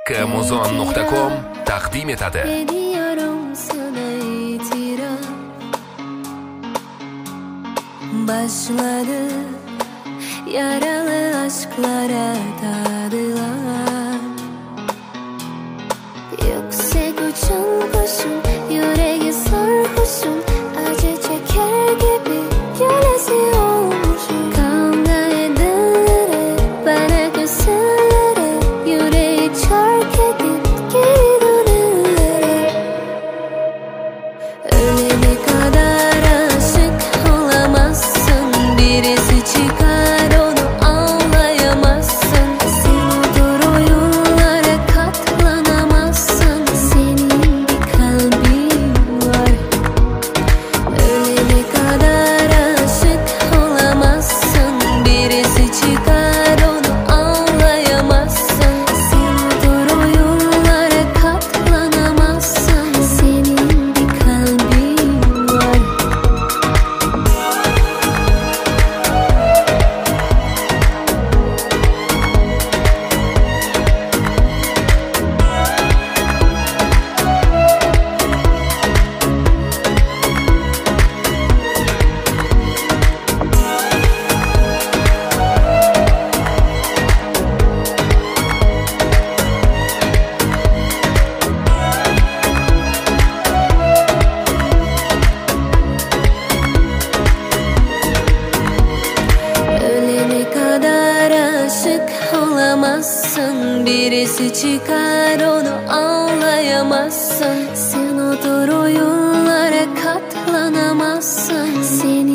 kmuzon.com taqdim etadi. Ediyorum sana itiraf. Başladı yaralı aşklara tadılar. Yüksek uçan kuşum, yüreği sarhoşum, acı çeker gibi kölesi olmuşum. Kavga edenlere, bana küsenlere, yüreği çark edip geri dönenlere. Ölene kadar aşık olamazsın, birisi çıkar onu anlayamazsın. Sen odur oyunlara katlanamazsın, senin bir kalbin var. Ölene kadar aşık olamazsın, birisi çıkar onu anlayamazsın. Sen odur oyunlara katlanamazsın, senin bir kalbin var. Ölene kadar aşık olamazsın, birisi çıkar onu anlayamazsın. Sen odur oyunlara katlanamazsın, senin